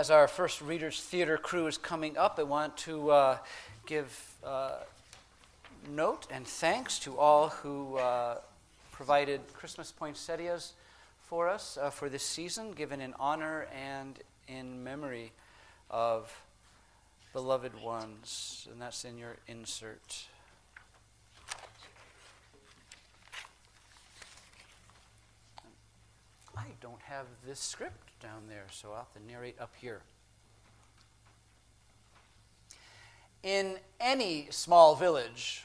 As our first Readers Theater crew is coming up, I want to give note and thanks to all who provided Christmas poinsettias for us for this season, given in honor and in memory of beloved ones. And that's in your insert. I don't have this script down there, so I'll have to narrate up here. In any small village,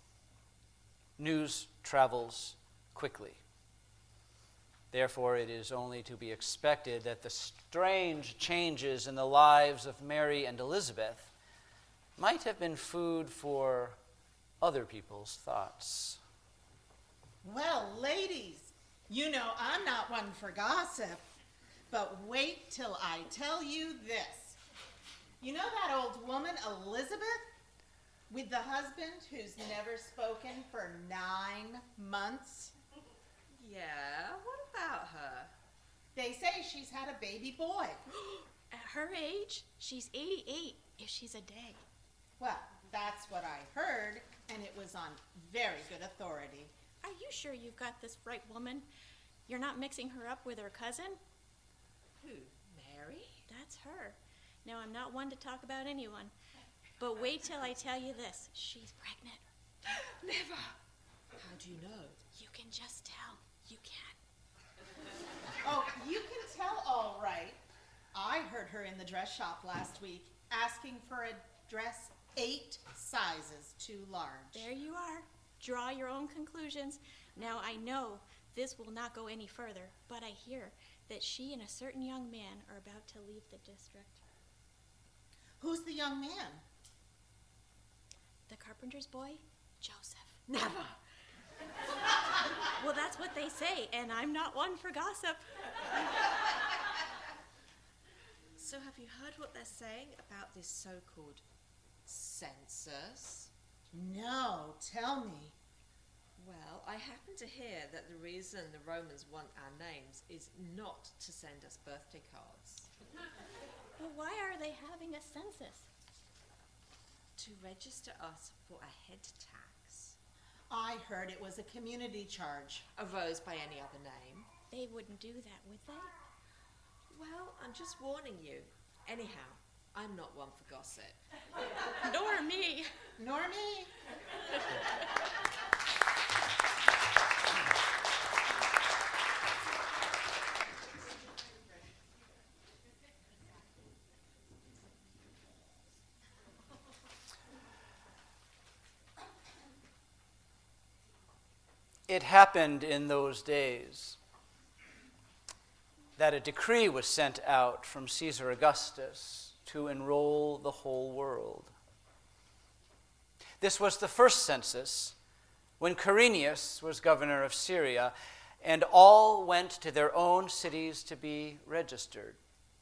news travels quickly. Therefore, it is only to be expected that the strange changes in the lives of Mary and Elizabeth might have been food for other people's thoughts. Well, ladies, you know I'm not one for gossip, but wait till I tell you this. You know that old woman, Elizabeth, with the husband who's never spoken for 9 months? Yeah, what about her? They say she's had a baby boy. At her age, she's 88 if she's a day. Well, that's what I heard, and it was on very good authority. Are you sure you've got this right woman? You're not mixing her up with her cousin? Who, Mary? That's her. Now, I'm not one to talk about anyone, but wait till I tell you this. She's pregnant. Never. How do you know? You can just tell. You can. Oh, you can tell all right. I heard her in the dress shop last week asking for a dress 8 sizes too large. There you are. Draw your own conclusions. Now, I know this will not go any further, but I hear that she and a certain young man are about to leave the district. Who's the young man? The carpenter's boy, Joseph. Never. Well, that's what they say, and I'm not one for gossip. So have you heard what they're saying about this so-called census? No, tell me. Well, I happen to hear that the reason the Romans want our names is not to send us birthday cards. Well, why are they having a census? To register us for a head tax. I heard it was a community charge. Arose by any other name. They wouldn't do that, would they? Well, I'm just warning you. Anyhow, I'm not one for gossip. Nor me. Nor me. It happened in those days that a decree was sent out from Caesar Augustus to enroll the whole world. This was the first census when Quirinius was governor of Syria, and all went to their own cities to be registered.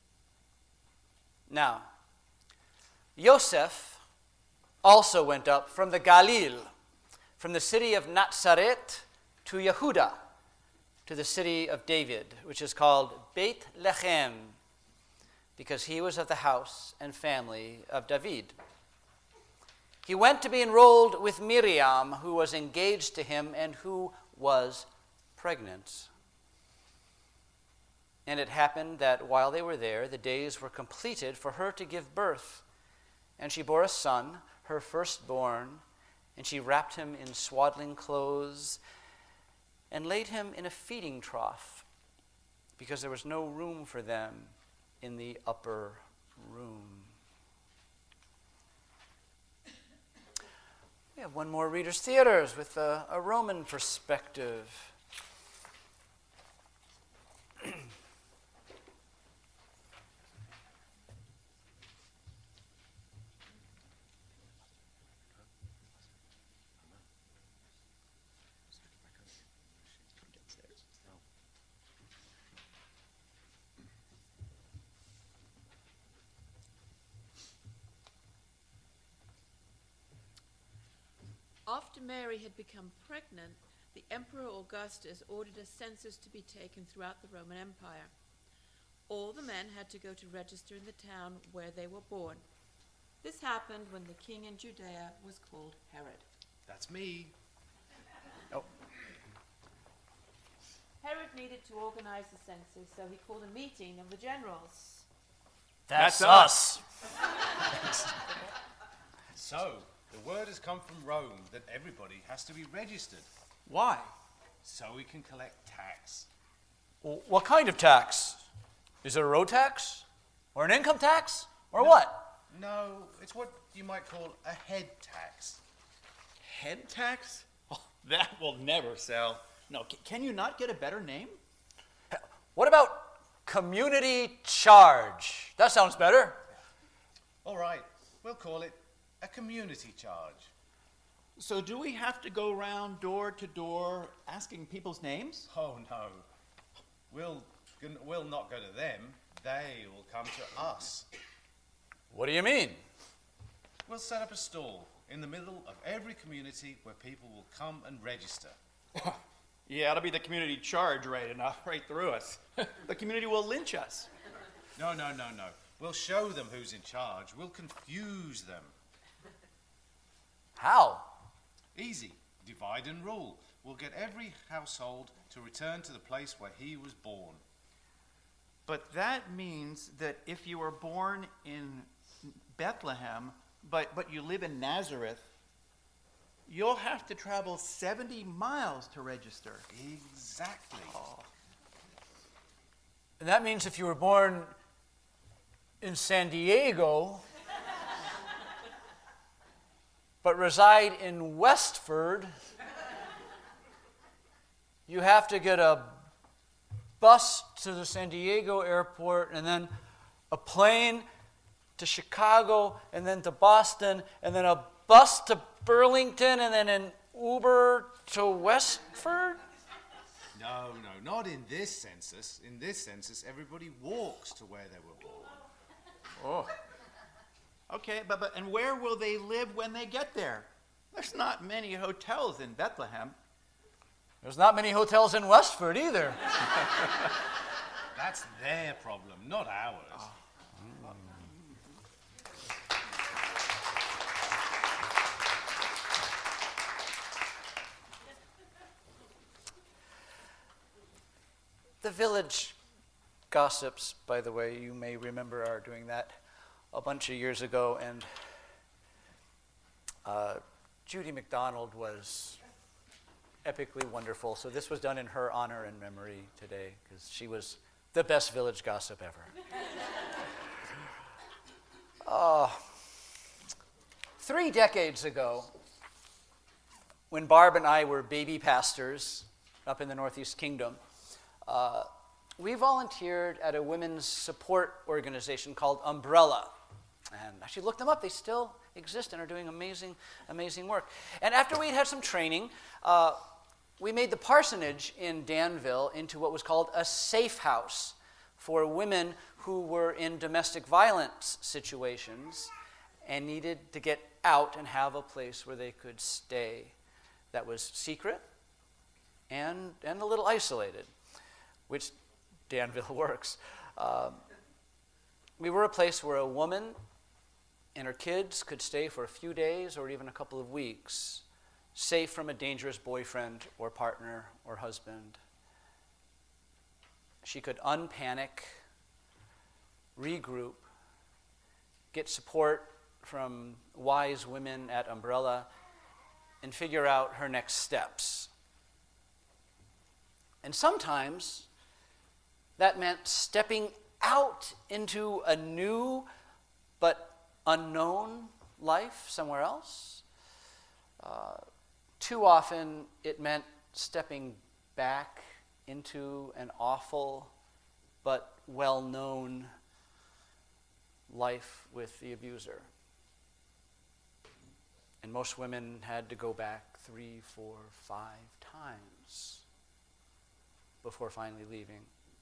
Now, Joseph also went up from the Galilee, from the city of Nazareth to Yehuda, to the city of David, which is called Beit Lechem, because he was of the house and family of David. He went to be enrolled with Miriam, who was engaged to him and who was pregnant. And it happened that while they were there, the days were completed for her to give birth. And she bore a son, her firstborn, and she wrapped him in swaddling clothes and laid him in a feeding trough, because there was no room for them in the upper room. We have one more Reader's Theaters with a Roman perspective. After Mary had become pregnant, the Emperor Augustus ordered a census to be taken throughout the Roman Empire. All the men men had to go to register in the town where they were born. This happened when the king in Judea was called Herod. That's me. Oh, Herod needed to organize the census, so he called a meeting of the generals. that's us. So, the word has come from Rome that everybody has to be registered Why? so we can collect tax. Well, what kind of tax? Is it a road tax? Or an income tax? Or what? No, it's what you might call a head tax. Head tax? Oh, that will never sell. No, can you not get a better name? What about community charge? That sounds better. All right, we'll call it a community charge. So do we have to go around door to door asking people's names? Oh no, we'll not go to them. They will come to us. What do you mean? We'll set up a stall in the middle of every community where people will come and register. Yeah, it'll be the community charge right enough, right through us. The community will lynch us. No. We'll show them who's in charge. We'll confuse them. How? Easy. Divide and rule. We'll get every household to return to the place where he was born. But that means that if you were born in Bethlehem, but you live in Nazareth, you'll have to travel 70 miles to register. Exactly. And that means if you were born in San Diego, but reside in Westford, you have to get a bus to the San Diego airport and then a plane to Chicago and then to Boston and then a bus to Burlington and then an Uber to Westford? No, not in this census. In this census, everybody walks to where they were born. Oh. Okay, but and where will they live when they get there? There's not many hotels in Bethlehem. There's not many hotels in Westford either. That's their problem, not ours. The village gossips, by the way, you may remember, are doing that a bunch of years ago, and Judy McDonald was epically wonderful, so this was done in her honor and memory today, because she was the best village gossip ever. 3 decades ago, when Barb and I were baby pastors up in the Northeast Kingdom, we volunteered at a women's support organization called Umbrella. And I actually looked them up. They still exist and are doing amazing, amazing work. And after we'd had some training, we made the parsonage in Danville into what was called a safe house for women who were in domestic violence situations and needed to get out and have a place where they could stay that was secret and a little isolated, which Danville works. We were a place where a woman and her kids could stay for a few days or even a couple of weeks, safe from a dangerous boyfriend or partner or husband. She could unpanic, regroup, get support from wise women at Umbrella, and figure out her next steps. And sometimes that meant stepping out into a new but unknown life somewhere else. Too often it meant stepping back into an awful but well-known life with the abuser. And most women had to go back 3, 4, 5 times before finally leaving.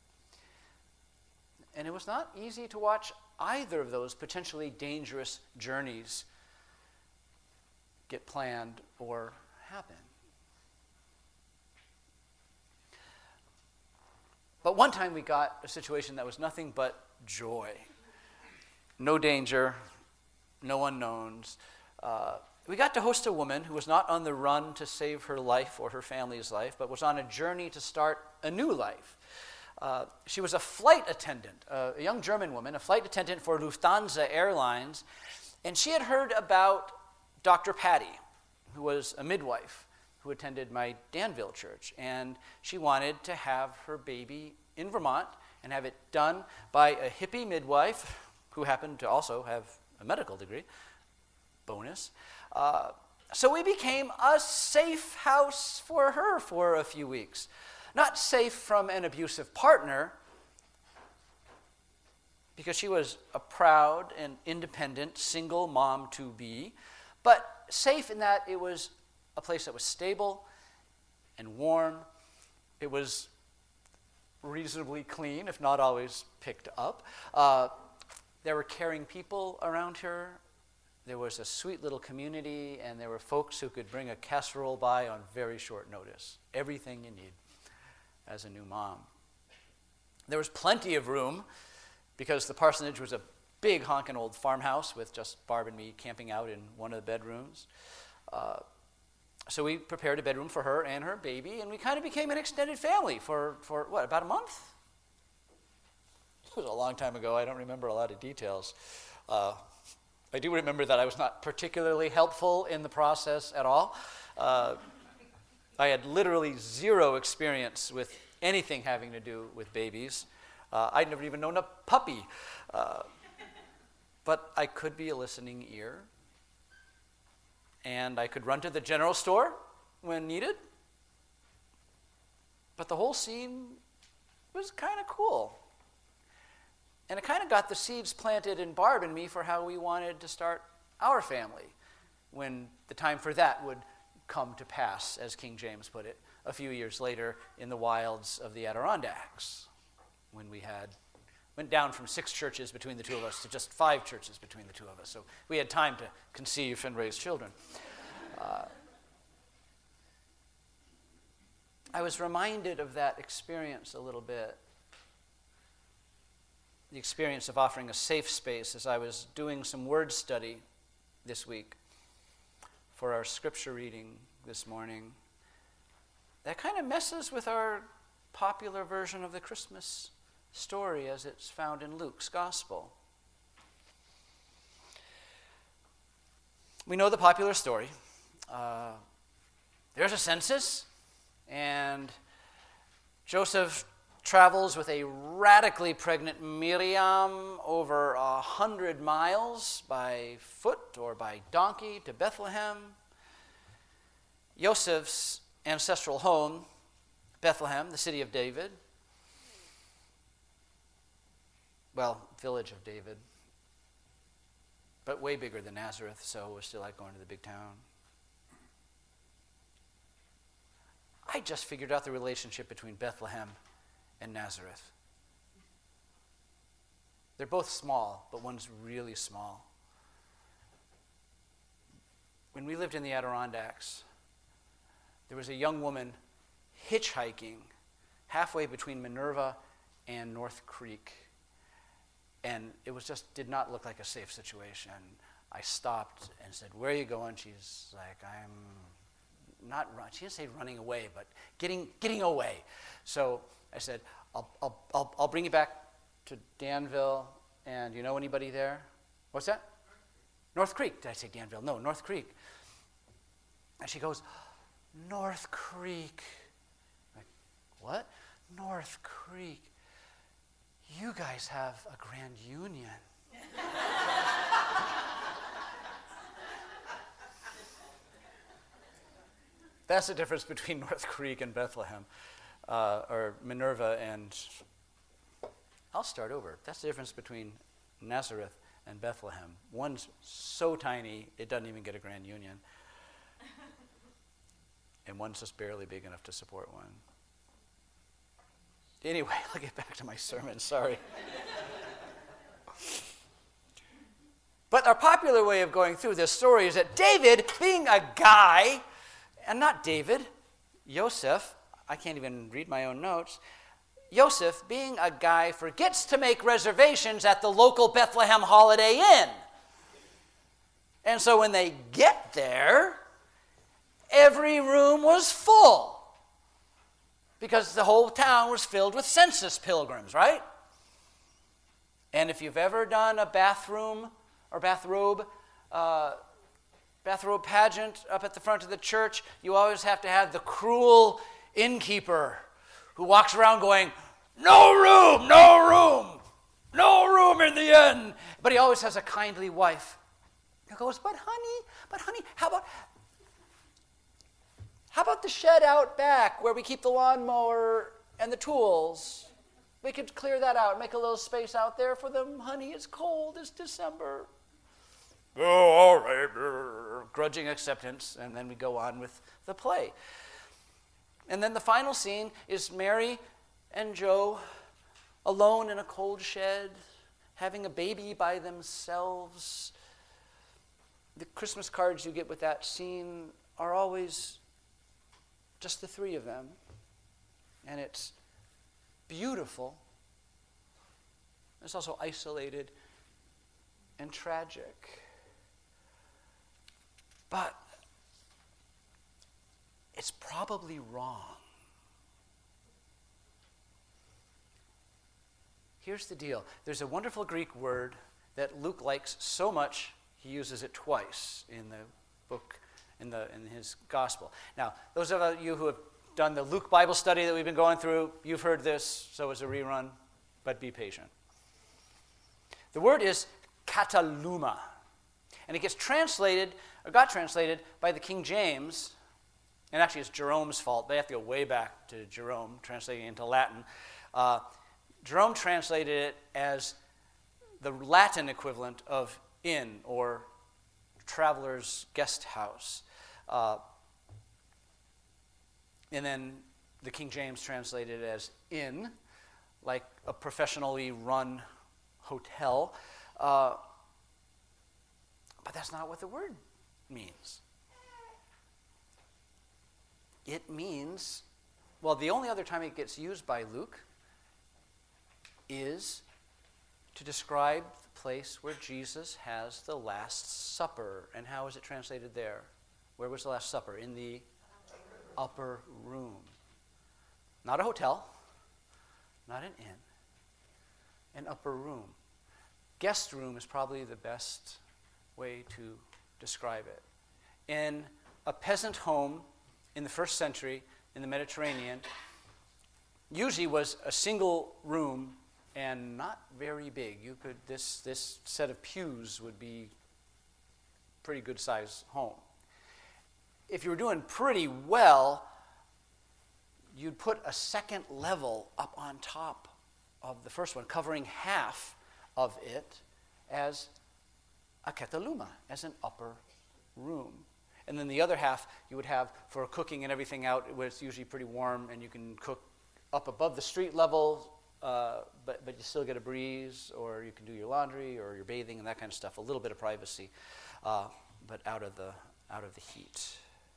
And it was not easy to watch either of those potentially dangerous journeys get planned or happen. But one time we got a situation that was nothing but joy. No danger, no unknowns. We got to host a woman who was not on the run to save her life or her family's life, but was on a journey to start a new life. She was a flight attendant, a young German woman, a flight attendant for Lufthansa Airlines, and she had heard about Dr. Patty, who was a midwife who attended my Danville church, and she wanted to have her baby in Vermont and have it done by a hippie midwife who happened to also have a medical degree. Bonus. So we became a safe house for her for a few weeks. Not safe from an abusive partner, because she was a proud and independent single mom-to-be, but safe in that it was a place that was stable and warm. It was reasonably clean, if not always picked up. There were caring people around her. There was a sweet little community, and there were folks who could bring a casserole by on very short notice. Everything you need as a new mom. There was plenty of room because the parsonage was a big honking old farmhouse with just Barb and me camping out in one of the bedrooms. So we prepared a bedroom for her and her baby, and we kind of became an extended family for what, about a month? It was a long time ago. I don't remember a lot of details. I do remember that I was not particularly helpful in the process at all. I had literally zero experience with anything having to do with babies. I'd never even known a puppy. But I could be a listening ear. And I could run to the general store when needed. But the whole scene was kind of cool. And it kind of got the seeds planted in Barb and me for how we wanted to start our family when the time for that would come to pass, as King James put it, a few years later in the wilds of the Adirondacks, when we went down from 6 churches between the two of us to just 5 churches between the two of us. So we had time to conceive and raise children. I was reminded of that experience a little bit. The experience of offering a safe space as I was doing some word study this week for our scripture reading this morning. That kind of messes with our popular version of the Christmas story as it's found in Luke's gospel. We know the popular story. There's a census, and Joseph travels with a radically pregnant Miriam over 100 miles by foot or by donkey to Bethlehem. Joseph's ancestral home, Bethlehem, the city of David. Well, village of David. But way bigger than Nazareth, so it was still like going to the big town. I just figured out the relationship between Bethlehem and Nazareth. They're both small, but one's really small. When we lived in the Adirondacks, there was a young woman hitchhiking halfway between Minerva and North Creek. And it was just did not look like a safe situation. I stopped and said, "Where are you going?" She's like, "I'm not run." She didn't say running away, but getting away. So I said, I'll bring you back to Danville, and you know anybody there? What's that? North Creek. Did I say Danville? No, North Creek. And she goes, "North Creek." I'm like, what? North Creek. You guys have a Grand Union. That's the difference between North Creek and Bethlehem, or Minerva and... I'll start over. That's the difference between Nazareth and Bethlehem. One's so tiny, it doesn't even get a Grand Union. And one's just barely big enough to support one. Anyway, I'll get back to my sermon, sorry. But our popular way of going through this story is that David, being a guy, and not David, Joseph, I can't even read my own notes, Joseph, being a guy, forgets to make reservations at the local Bethlehem Holiday Inn. And so when they get there, every room was full because the whole town was filled with census pilgrims, right? And if you've ever done a bathrobe pageant up at the front of the church, you always have to have the cruel innkeeper who walks around going, "No room, no room, no room in the inn." But he always has a kindly wife who goes, but honey, how about the shed out back where we keep the lawnmower and the tools? We could clear that out, make a little space out there for them. Honey, it's cold, it's December. Oh, all right. Grudging acceptance, and then we go on with the play. And then the final scene is Mary and Joe alone in a cold shed, having a baby by themselves. The Christmas cards you get with that scene are always just the three of them. And it's beautiful. It's also isolated and tragic. But it's probably wrong. Here's the deal. There's a wonderful Greek word that Luke likes so much, he uses it twice in the book, in his gospel. Now, those of you who have done the Luke Bible study that we've been going through, you've heard this, so it's a rerun, but be patient. The word is kataluma, and it got translated by the King James, and actually it's Jerome's fault. They have to go way back to Jerome, translating it into Latin. Jerome translated it as the Latin equivalent of inn or traveler's guest house. And then the King James translated it as inn, like a professionally run hotel. But that's not what the word means. It means, well, the only other time it gets used by Luke is to describe the place where Jesus has the Last Supper. And how is it translated there? Where was the Last Supper? In the upper room. Not a hotel, not an inn, an upper room. Guest room is probably the best way to describe it. In a peasant home in the first century in the Mediterranean, usually was a single room and not very big. This set of pews would be a pretty good size home. If you were doing pretty well, you'd put a second level up on top of the first one, covering half of it as a ketaluma, as an upper room. And then the other half you would have for cooking and everything out, where it's usually pretty warm and you can cook up above the street level, but you still get a breeze, or you can do your laundry or your bathing and that kind of stuff. A little bit of privacy, but out of the heat.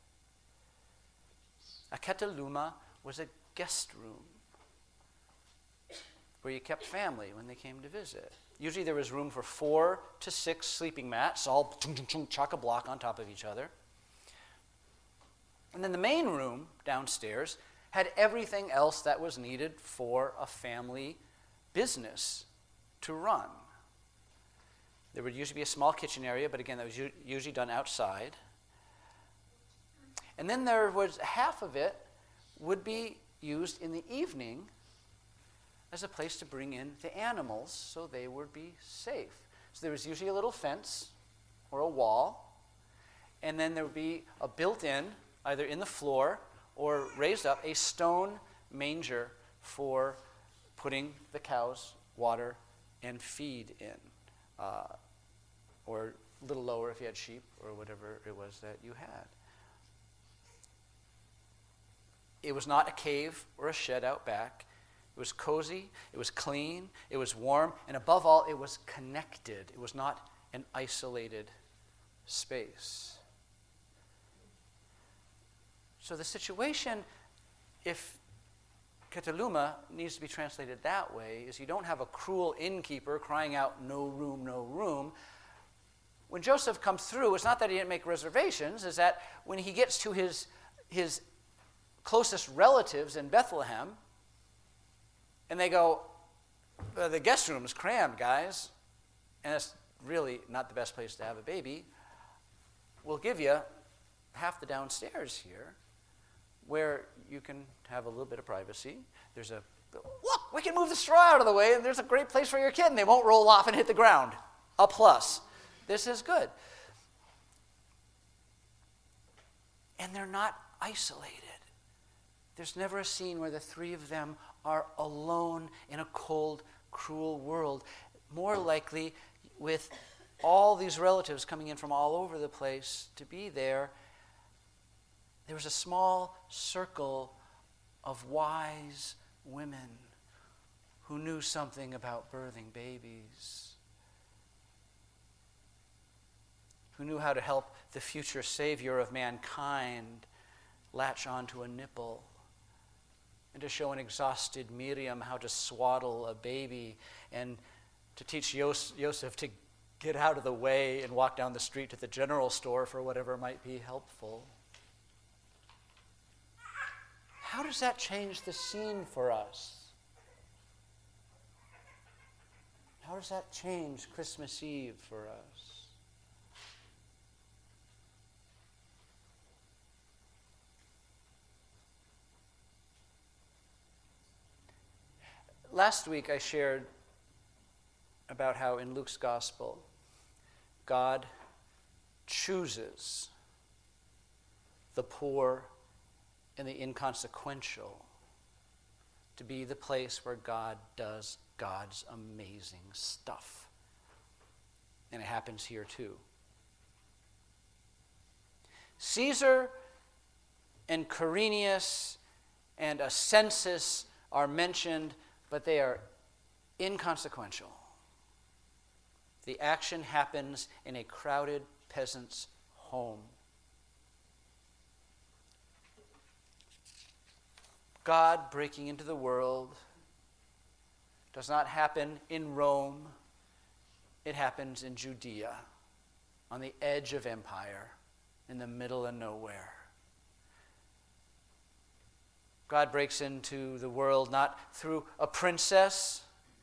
A ketaluma was a guest room where you kept family when they came to visit. Usually there was room for 4 to 6 sleeping mats, all chock-a-block on top of each other. And then the main room downstairs had everything else that was needed for a family business to run. There would usually be a small kitchen area, but again, that was usually done outside. And then there was half of it would be used in the evening as a place to bring in the animals so they would be safe. So there was usually a little fence or a wall, and then there would be a built-in, either in the floor or raised up, a stone manger for putting the cows water and feed in, or a little lower if you had sheep or whatever it was that you had. It was not a cave or a shed out back. It was cozy, it was clean, it was warm, and above all, it was connected. It was not an isolated space. So the situation, if kataluma needs to be translated that way, is you don't have a cruel innkeeper crying out, no room, no room. When Joseph comes through, it's not that he didn't make reservations, it's that when he gets to his closest relatives in Bethlehem, and they go, the guest room is crammed, guys, and it's really not the best place to have a baby. We'll give you half the downstairs here, where you can have a little bit of privacy. Look, we can move the straw out of the way, and there's a great place for your kid, and they won't roll off and hit the ground. A plus. This is good. And they're not isolated. There's never a scene where the three of them are alone in a cold, cruel world. More likely, with all these relatives coming in from all over the place to be there, there was a small circle of wise women who knew something about birthing babies, who knew how to help the future savior of mankind latch onto a nipple, and to show an exhausted Miriam how to swaddle a baby, and to teach Joseph to get out of the way and walk down the street to the general store for whatever might be helpful. How does that change the scene for us? How does that change Christmas Eve for us? Last week I shared about how in Luke's gospel, God chooses the poor and the inconsequential to be the place where God does God's amazing stuff. And it happens here too. Caesar and Quirinius and a census are mentioned, but they are inconsequential. The action happens in a crowded peasant's home. God breaking into the world does not happen in Rome. It happens in Judea, on the edge of empire, in the middle of nowhere. God breaks into the world not through a princess,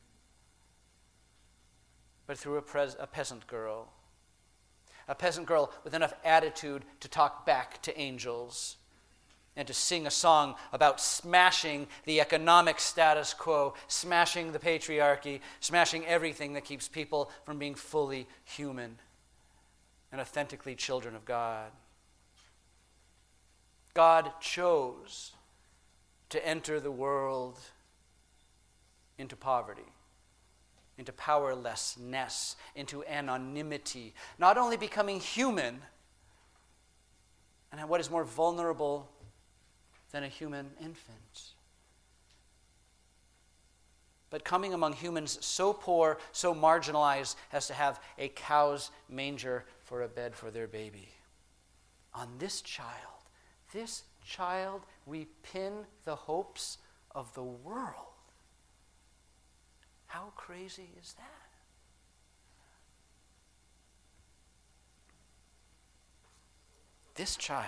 but through a peasant girl. A peasant girl with enough attitude to talk back to angels and to sing a song about smashing the economic status quo, smashing the patriarchy, smashing everything that keeps people from being fully human and authentically children of God. God chose to enter the world into poverty, into powerlessness, into anonymity, not only becoming human, and what is more vulnerable than a human infant, but coming among humans so poor, so marginalized, as to have a cow's manger for a bed for their baby. On this child, we pin the hopes of the world. How crazy is that? This child,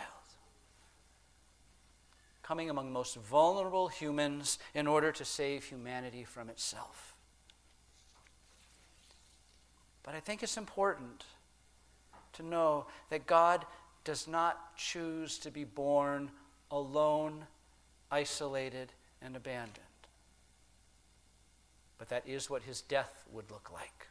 coming among the most vulnerable humans in order to save humanity from itself. But I think it's important to know that God does not choose to be born alone, isolated, and abandoned. But that is what his death would look like.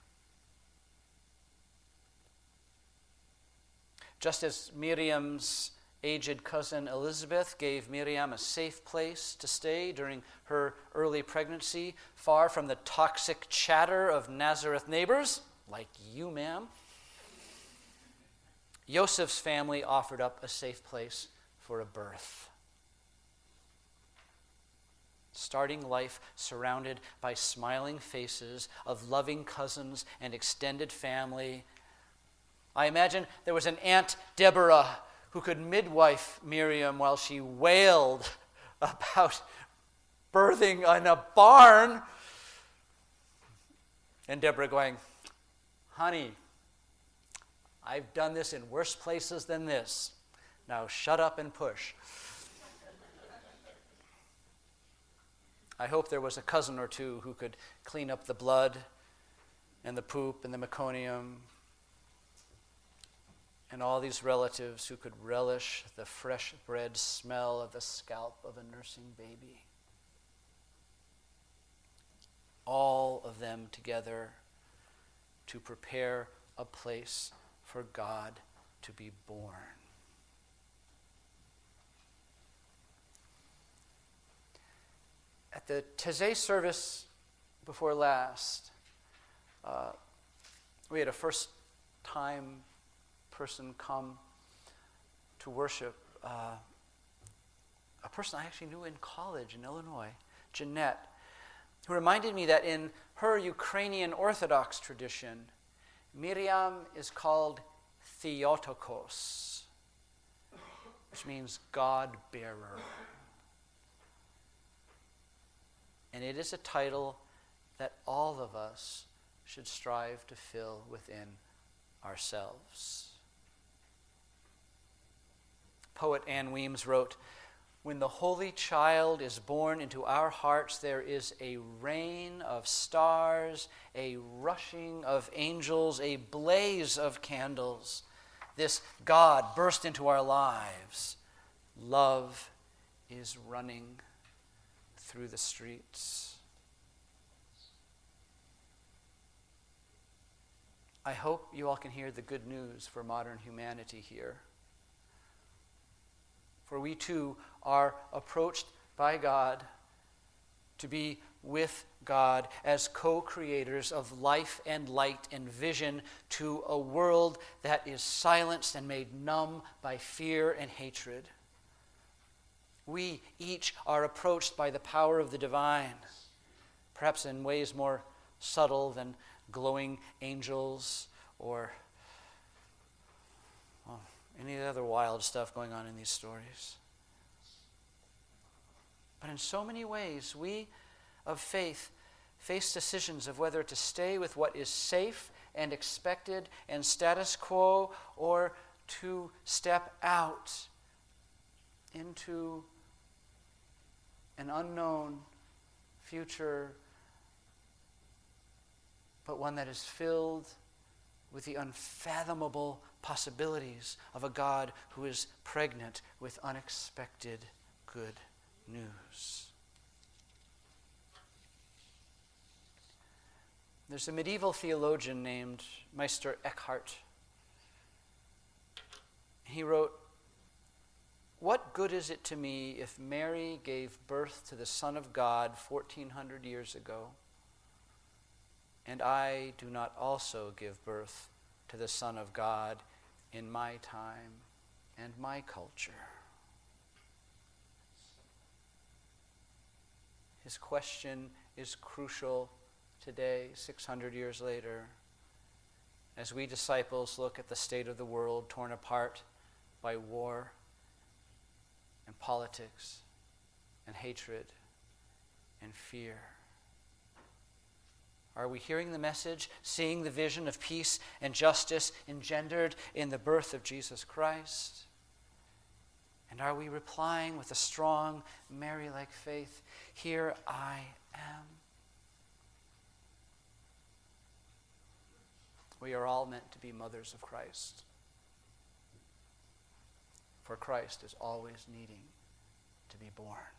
Just as Miriam's aged cousin Elizabeth gave Miriam a safe place to stay during her early pregnancy, far from the toxic chatter of Nazareth neighbors, like you, ma'am, Joseph's family offered up a safe place for a birth. Starting life surrounded by smiling faces of loving cousins and extended family. I imagine there was an Aunt Deborah who could midwife Miriam while she wailed about birthing in a barn. And Deborah going, honey, I've done this in worse places than this. Now shut up and push. I hope there was a cousin or two who could clean up the blood and the poop and the meconium, and all these relatives who could relish the fresh bread smell of the scalp of a nursing baby. All of them together to prepare a place for God to be born. At the Taizé service before last, we had a first-time person come to worship, a person I actually knew in college in Illinois, Jeanette, who reminded me that in her Ukrainian Orthodox tradition, Miriam is called Theotokos, which means God-bearer. And it is a title that all of us should strive to fill within ourselves. Poet Anne Weems wrote, when the Holy Child is born into our hearts, there is a rain of stars, a rushing of angels, a blaze of candles. This God burst into our lives. Love is running through the streets. I hope you all can hear the good news for modern humanity here. For we too are approached by God to be with God as co-creators of life and light and vision to a world that is silenced and made numb by fear and hatred. We each are approached by the power of the divine, perhaps in ways more subtle than glowing angels or any other wild stuff going on in these stories. But in so many ways, we of faith face decisions of whether to stay with what is safe and expected and status quo, or to step out into an unknown future, but one that is filled with the unfathomable possibilities of a God who is pregnant with unexpected good news. There's a medieval theologian named Meister Eckhart. He wrote, "What good is it to me if Mary gave birth to the Son of God 1,400 years ago, and I do not also give birth to the Son of God in my time and my culture?" His question is crucial today, 600 years later, as we disciples look at the state of the world torn apart by war and politics and hatred and fear. Are we hearing the message, seeing the vision of peace and justice engendered in the birth of Jesus Christ? And are we replying with a strong, Mary-like faith, "Here I am"? We are all meant to be mothers of Christ. For Christ is always needing to be born.